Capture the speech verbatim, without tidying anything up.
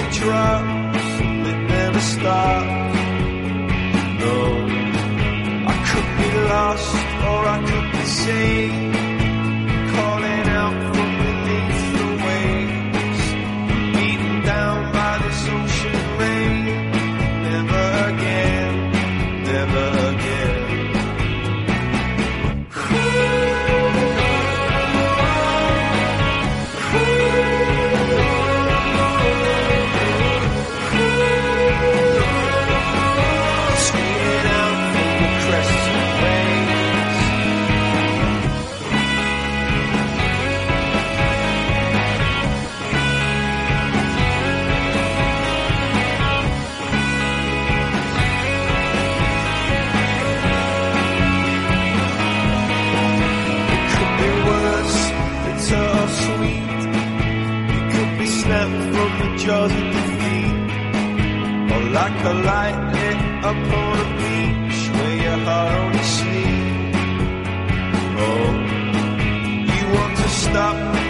drops, they never stop. No, I could be lost or I could be saved, calling out from beneath the waves, beaten down by this ocean rain. Never again, never again. Jaws of defeat, or like a light lit upon a beach where your heart only sleeps. Oh, you want to stop